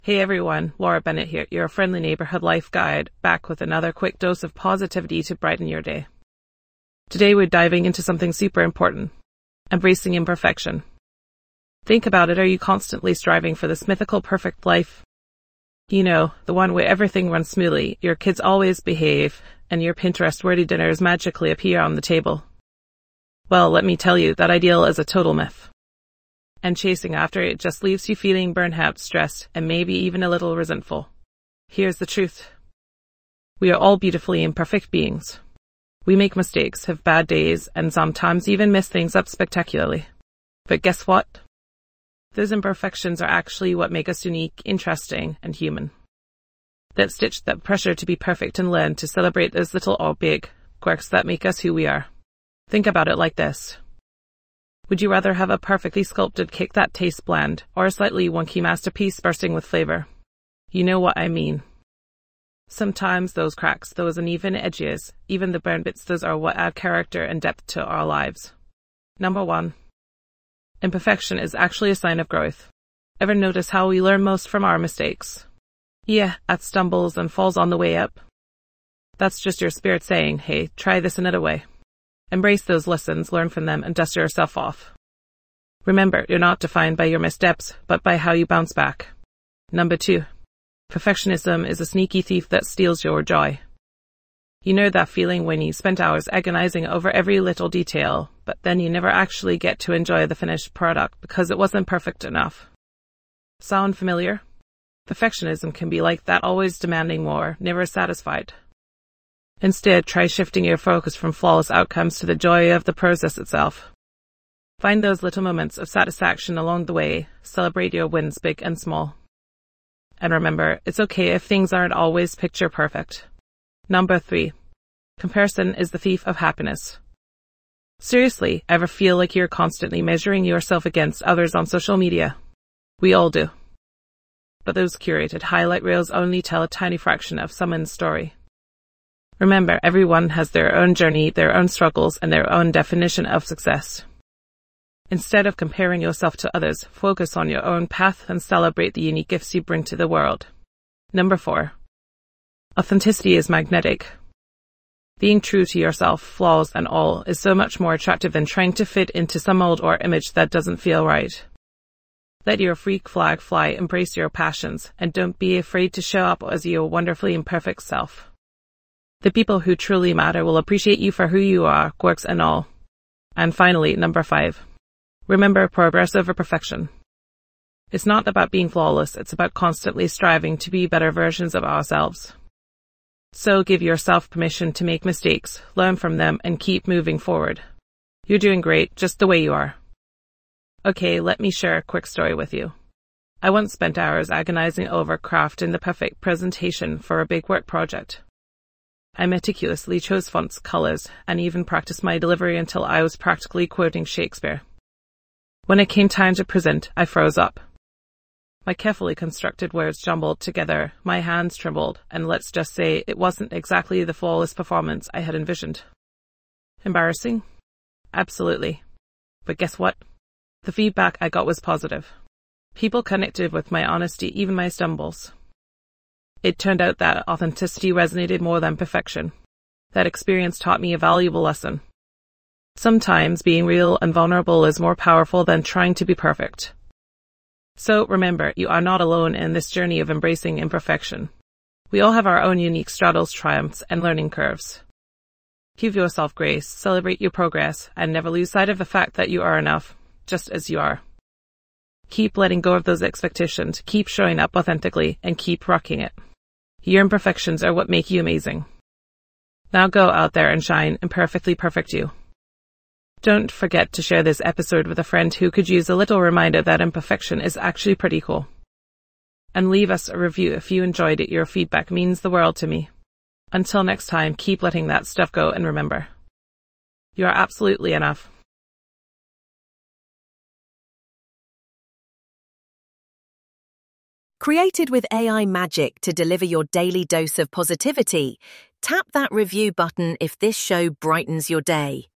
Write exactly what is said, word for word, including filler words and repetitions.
Hey everyone, Laura Bennett here, your friendly neighborhood life guide, back with another quick dose of positivity to brighten your day. Today we're diving into something super important, embracing imperfection. Think about it, are you constantly striving for this mythical perfect life? You know, the one where everything runs smoothly, your kids always behave, and your Pinterest-worthy dinners magically appear on the table. Well, let me tell you, that ideal is a total myth. And chasing after it just leaves you feeling burnt out, stressed, and maybe even a little resentful. Here's the truth. We are all beautifully imperfect beings. We make mistakes, have bad days, and sometimes even mess things up spectacularly. But guess what? Those imperfections are actually what make us unique, interesting, and human. Let's ditch that pressure to be perfect and learn to celebrate those little or big quirks that make us who we are. Think about it like this. Would you rather have a perfectly sculpted cake that tastes bland, or a slightly wonky masterpiece bursting with flavor? You know what I mean. Sometimes those cracks, those uneven edges, even the burn bits, those are what add character and depth to our lives. Number one. Imperfection is actually a sign of growth. Ever notice how we learn most from our mistakes? Yeah, at stumbles and falls on the way up. That's just your spirit saying, hey, try this another way. Embrace those lessons, learn from them, and dust yourself off. Remember, you're not defined by your missteps, but by how you bounce back. Number two. Perfectionism is a sneaky thief that steals your joy. You know that feeling when you spent hours agonizing over every little detail, but then you never actually get to enjoy the finished product because it wasn't perfect enough. Sound familiar? Perfectionism can be like that, always demanding more, never satisfied. Instead, try shifting your focus from flawless outcomes to the joy of the process itself. Find those little moments of satisfaction along the way, celebrate your wins big and small. And remember, it's okay if things aren't always picture perfect. Number three. Comparison is the thief of happiness. Seriously, ever feel like you're constantly measuring yourself against others on social media? We all do. But those curated highlight reels only tell a tiny fraction of someone's story. Remember, everyone has their own journey, their own struggles, and their own definition of success. Instead of comparing yourself to others, focus on your own path and celebrate the unique gifts you bring to the world. Number four. Authenticity is magnetic. Being true to yourself, flaws and all, is so much more attractive than trying to fit into some mold or image that doesn't feel right. Let your freak flag fly, embrace your passions, and don't be afraid to show up as your wonderfully imperfect self. The people who truly matter will appreciate you for who you are, quirks and all. And finally, number five. Remember progress over perfection. It's not about being flawless, it's about constantly striving to be better versions of ourselves. So give yourself permission to make mistakes, learn from them, and keep moving forward. You're doing great, just the way you are. Okay, let me share a quick story with you. I once spent hours agonizing over crafting the perfect presentation for a big work project. I meticulously chose fonts, colors, and even practiced my delivery until I was practically quoting Shakespeare. When it came time to present, I froze up. My carefully constructed words jumbled together, my hands trembled, and let's just say it wasn't exactly the flawless performance I had envisioned. Embarrassing? Absolutely. But guess what? The feedback I got was positive. People connected with my honesty, even my stumbles. It turned out that authenticity resonated more than perfection. That experience taught me a valuable lesson. Sometimes being real and vulnerable is more powerful than trying to be perfect. So remember, you are not alone in this journey of embracing imperfection. We all have our own unique struggles, triumphs, and learning curves. Give yourself grace, celebrate your progress, and never lose sight of the fact that you are enough, just as you are. Keep letting go of those expectations, keep showing up authentically, and keep rocking it. Your imperfections are what make you amazing. Now go out there and shine, imperfectly perfect you. Don't forget to share this episode with a friend who could use a little reminder that imperfection is actually pretty cool. And leave us a review if you enjoyed it. Your feedback means the world to me. Until next time, keep letting that stuff go and remember, you are absolutely enough. Created with A I magic to deliver your daily dose of positivity, tap that review button if this show brightens your day.